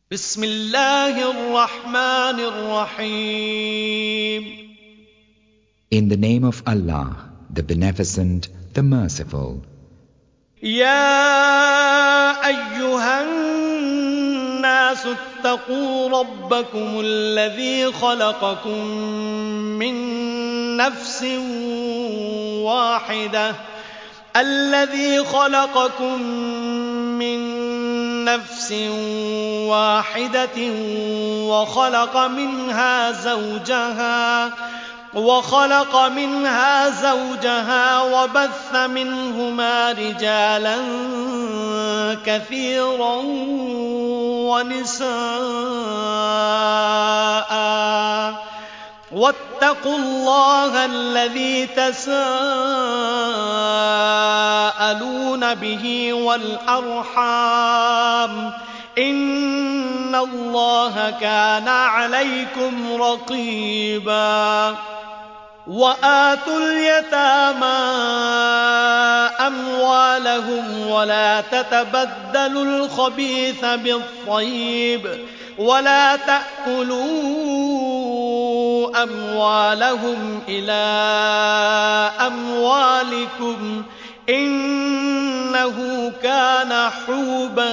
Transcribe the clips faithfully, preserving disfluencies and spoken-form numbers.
بسم الله الرحمن الرحيم. In the name of Allah, the Beneficent, the Merciful. يا أيها الناس اتقوا ربكم الذي خلقكم من نفس واحدة الذي خلقكم من نفس واحدة وخلق منها زوجها وخلق منها زوجها وبث منهما رجالا كثيرا ونساء واتقوا الله الذي تساءلون به والأرحام إن الله كان عليكم رقيبا. وآتوا اليتامى أموالهم ولا تتبدلوا الخبيث بالطيب ولا تأكلوا أموالهم إلى أموالكم إنه كان حوبا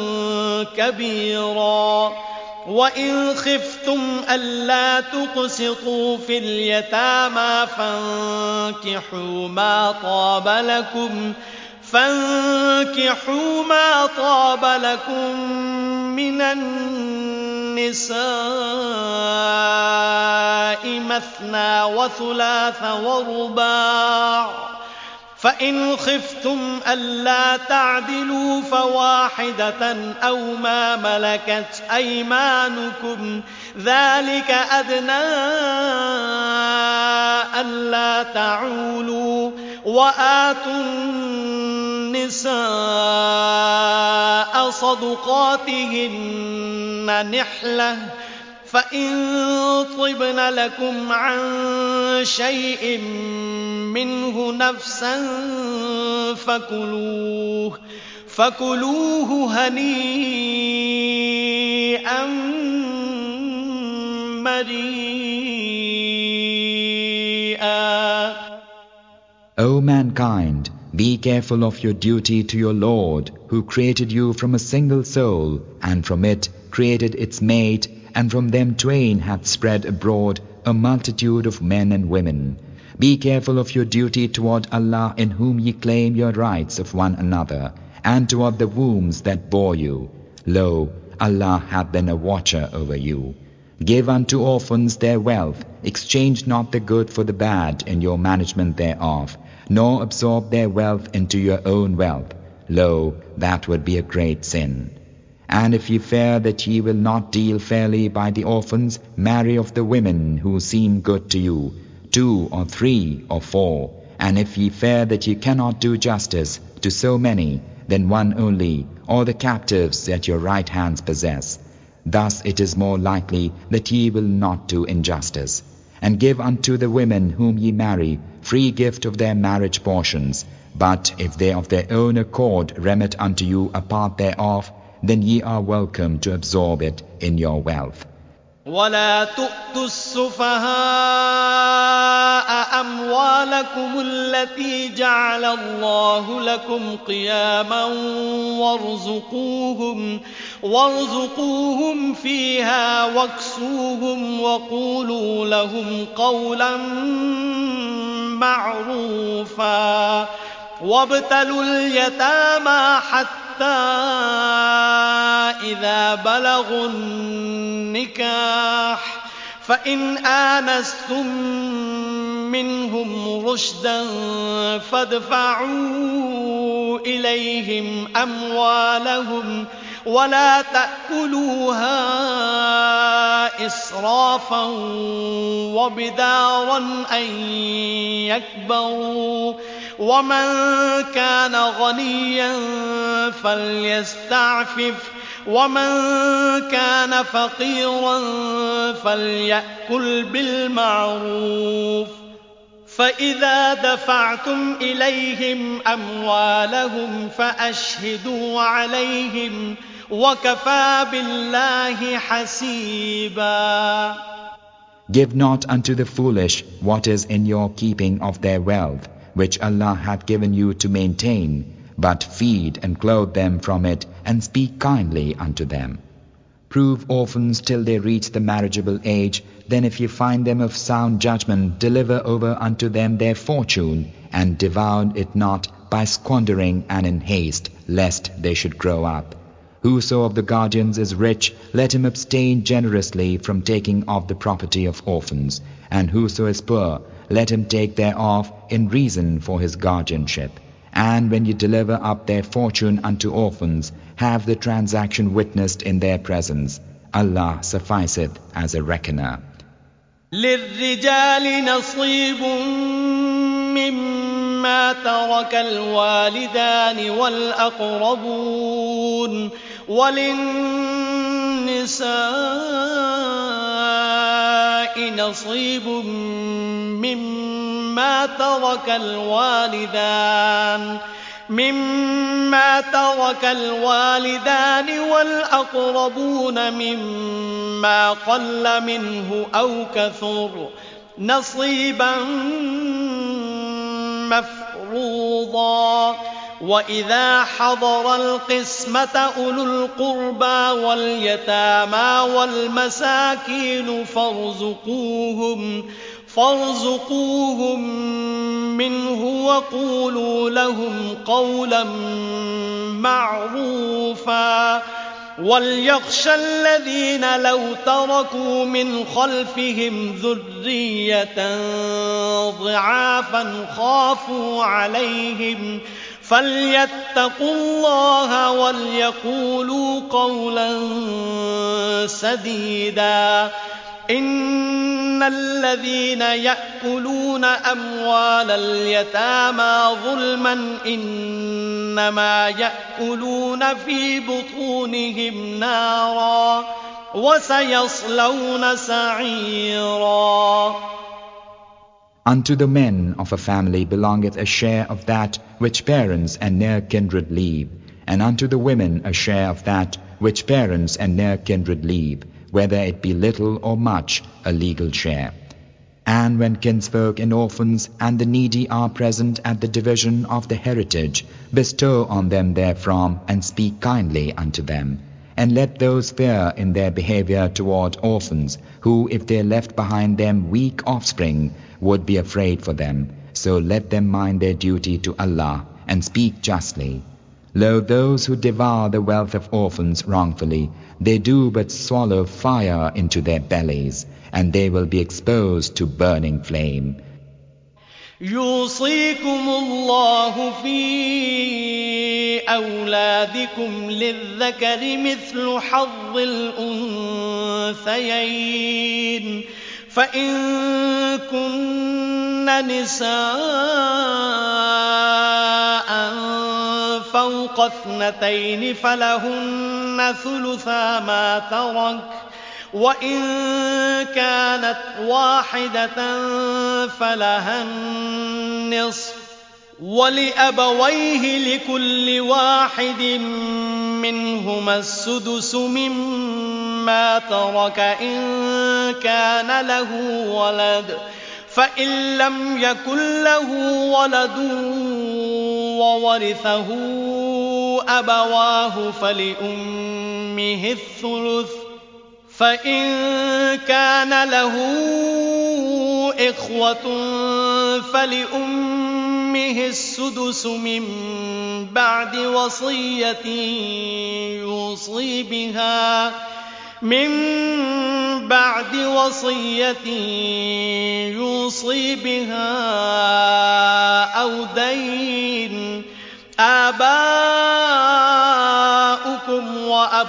كبيرا. وإن خفتم ألا تقسطوا في اليتامى فانكحوا ما طاب لكم فانكحوا ما طاب لكم من النساء مثنى وثلاث ورباع فإن خفتم ألا تعدلوا فواحدة أو ما ملكت أيمانكم ذلك أدنى ألا تعولوا. وآتوا النساء صدقاتهن نحلة فإن طبن لكم عن شيء منه نفسا فكلوه فكلوه هنيئا مريئا. O mankind, be careful of your duty to your Lord, who created you from a single soul, and from it created its mate, and from them twain hath spread abroad a multitude of men and women. Be careful of your duty toward Allah, in whom ye claim your rights of one another, and toward the wombs that bore you. Lo, Allah hath been a watcher over you. Give unto orphans their wealth, exchange not the good for the bad in your management thereof, nor absorb their wealth into your own wealth. Lo, that would be a great sin. And if ye fear that ye will not deal fairly by the orphans, marry of the women who seem good to you, two or three or four. And if ye fear that ye cannot do justice to so many, then one only, or the captives that your right hands possess. Thus it is more likely that ye will not do injustice. And give unto the women whom ye marry free gift of their marriage portions. But if they of their own accord remit unto you a part thereof, then ye are welcome to absorb it in your wealth. ولا تؤتوا السفهاء أموالكم التي جعل الله لكم قياما وارزقوهم وارزقوهم فيها واكسوهم وقولوا لهم قولا معروفا. وابتلوا اليتامى حتى إذا بلغوا النكاح فإن آنستم منهم رشدا فادفعوا إليهم أموالهم ولا تأكلوها إسرافا وبدارا أن يكبروا. ومن كان غنيا فليستعفف ومن كان فقيرا فليأكل بالمعروف. فإذا دفعتم إليهم أموالهم فأشهدوا عليهم وكفى بالله حسيبا. Give not unto the foolish what is in your keeping of their wealth, which Allah hath given you to maintain, but feed and clothe them from it, and speak kindly unto them. Prove orphans till they reach the marriageable age, then if you find them of sound judgment, deliver over unto them their fortune, and devour it not by squandering and in haste, lest they should grow up. Whoso of the guardians is rich, let him abstain generously from taking of the property of orphans, and whoso is poor, let him take thereof in reason for his guardianship. And when you deliver up their fortune unto orphans, have the transaction witnessed in their presence. Allah sufficeth as a reckoner. للرجال نصيب مما ترك الوالدان والأقربون وللنساء نصيب مما ترك الوالدان مما ترك الوالدان والأقربون مما قل منه أو كثر نصيبا مفروضا. وإذا حضر القسمة أولو القربى واليتامى والمساكين فارزقوهم فارزقوهم منه وقولوا لهم قولا معروفا. وليخشى الذين لو تركوا من خلفهم ذرية ضعافا خافوا عليهم فليتقوا الله وليقولوا قولا سديدا. إن الذين يأكلون أموال اليتامى ظلما إنما يأكلون في بطونهم نارا وسيصلون سعيرا. Unto the men of a family belongeth a share of that which parents and near kindred leave, and unto the women a share of that which parents and near kindred leave, whether it be little or much, a legal share. And when kinsfolk and orphans and the needy are present at the division of the heritage, bestow on them therefrom, and speak kindly unto them. And let those fear in their behavior toward orphans, who, if they left behind them weak offspring, would be afraid for them. So let them mind their duty to Allah, and speak justly. Lo, those who devour the wealth of orphans wrongfully, they do but swallow fire into their bellies, and they will be exposed to burning flame. يوصيكم الله في أولادكم للذكر مثل حظ الأنثيين فإن كن نساء فوق اثنتين فلهن ثلثا ما ترك وإن كانت واحدة فلها النصف ولأبويه لكل واحد منهما السدس مما ترك إن كان له ولد فإن لم يكن له ولد وورثه أبواه فلأمه الثلث فإن كان له إخوة فلأمه السدس من بعد وصية يوصي بها من بعد وصية يوصي بها أو دين. آباؤكم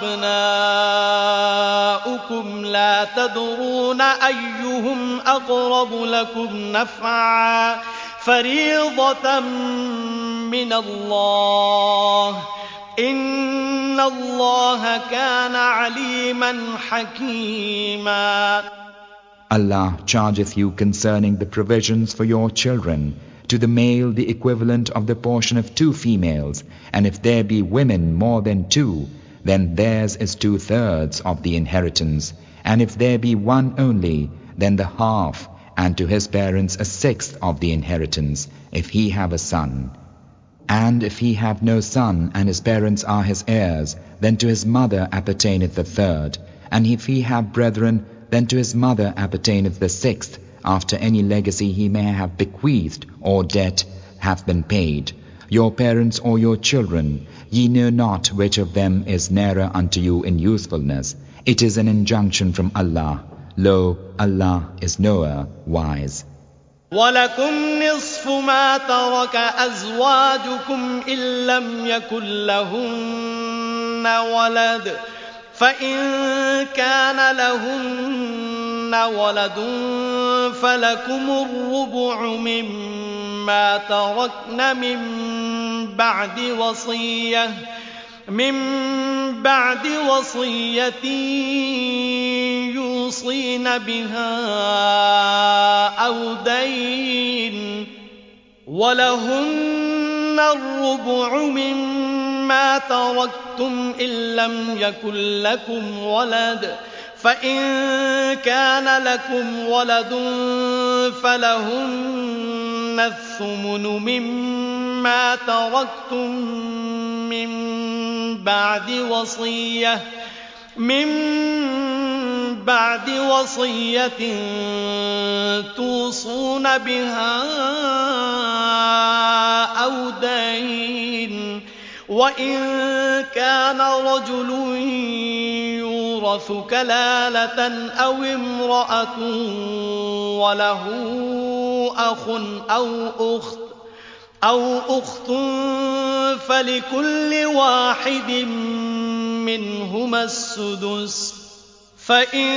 وأبناؤكم لا تدرون أيهم أقرب لكم نفعا فريضة من الله إن الله كان عليما حكيما. Allah chargeth you concerning the provisions for your children, to the male the equivalent of the portion of two females, and if there be women more than two, then theirs is two-thirds of the inheritance, and if there be one only, then the half, and to his parents a sixth of the inheritance, if he have a son. And if he have no son, and his parents are his heirs, then to his mother appertaineth the third, and if he have brethren, then to his mother appertaineth the sixth, after any legacy he may have bequeathed, or debt hath been paid. Your parents or your children, ye know not which of them is nearer unto you in usefulness. It is an injunction from Allah. Lo, Allah is knower, wise. وَلَكُمْ نِصْفُ مَا تَرَكَ أَزْوَاجُكُمْ إِن لَّمْ يَكُن لَّهُنَّ وَلَدٌ فَإِن كَانَ لَهُنَّ وَلَدٌ فَلَكُمُ الرُّبُعُ مِمَّا تَرَكْنَ مِن بَعْدِ وَصِيَّةٍ من بعد وصية يوصين بها أو دين ولهن الربع مما تركتم إن لم يكن لكم ولد فإن كان لكم ولد فلهن الثمن مما تركتم من بعد وصية من بعد وصية توصون بها أو دين وإن كان رجل يورث كلالة أو امرأة وله أخ أو أخت أو أخت فلكل واحد منهما السدس فإن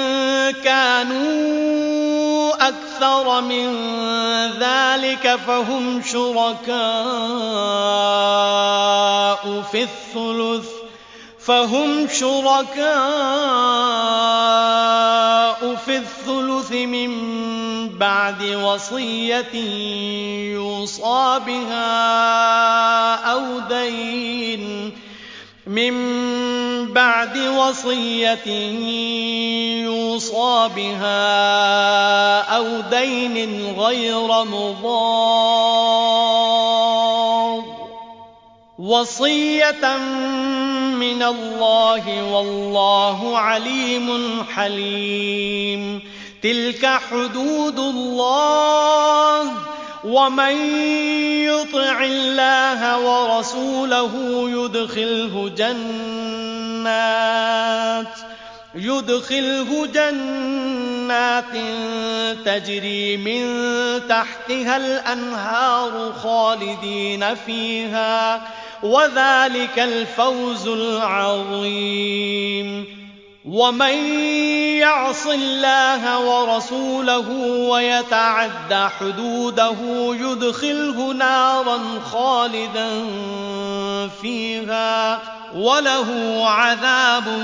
كانوا أكثر من ذلك فهم شركاء في الثلث فهم شركاء في الثلث من بعد وصية يوصى بها أو دين من بعد وصية يوصى بها أو دين غير مضار وصية من الله والله عليم حليم تلك حدود الله ومن يطع الله ورسوله يدخله جنات يدخله جنات تجري من تحتها الأنهار خالدين فيها وذلك الفوز العظيم ومن يعص الله ورسوله ويتعد حدوده يدخله نارا خالدا فيها وله عذاب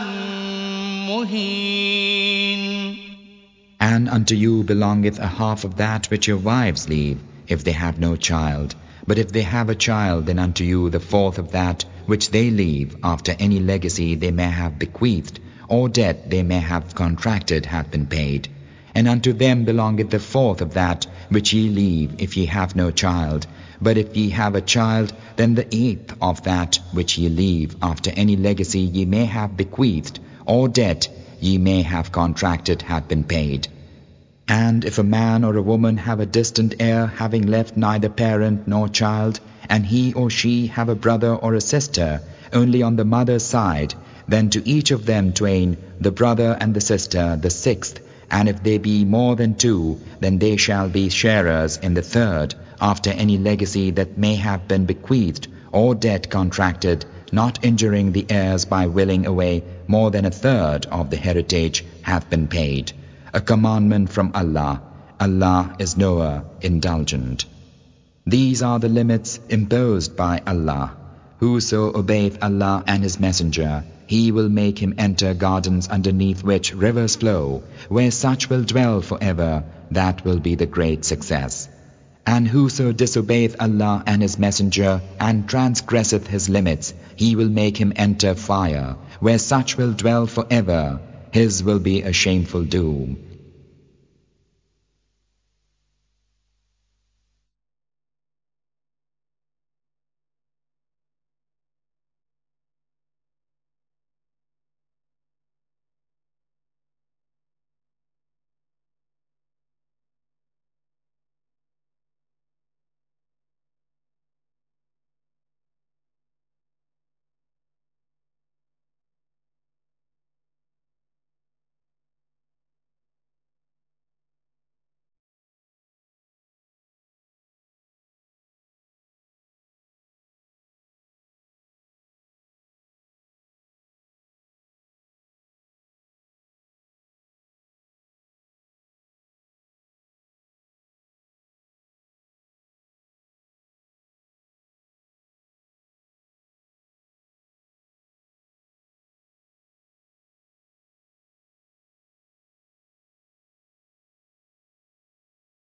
مهين. And unto you belongeth a half of that which your wives leave, if they have no child. But if they have a child, then unto you the fourth of that which they leave, after any legacy they may have bequeathed, or debt they may have contracted hath been paid. And unto them belongeth the fourth of that which ye leave, if ye have no child. But if ye have a child, then the eighth of that which ye leave, after any legacy ye may have bequeathed, or debt ye may have contracted hath been paid. And if a man or a woman have a distant heir, having left neither parent nor child, and he or she have a brother or a sister, only on the mother's side, then to each of them twain, the brother and the sister, the sixth, and if they be more than two, then they shall be sharers in the third, after any legacy that may have been bequeathed, or debt contracted, not injuring the heirs by willing away more than a third of the heritage hath been paid. A commandment from Allah. Allah is knower, indulgent. These are the limits imposed by Allah. Whoso obeyeth Allah and His Messenger, He will make him enter gardens underneath which rivers flow, where such will dwell forever. That will be the great success. And whoso disobeyeth Allah and His Messenger, and transgresseth His limits, He will make him enter fire, where such will dwell forever. His will be a shameful doom.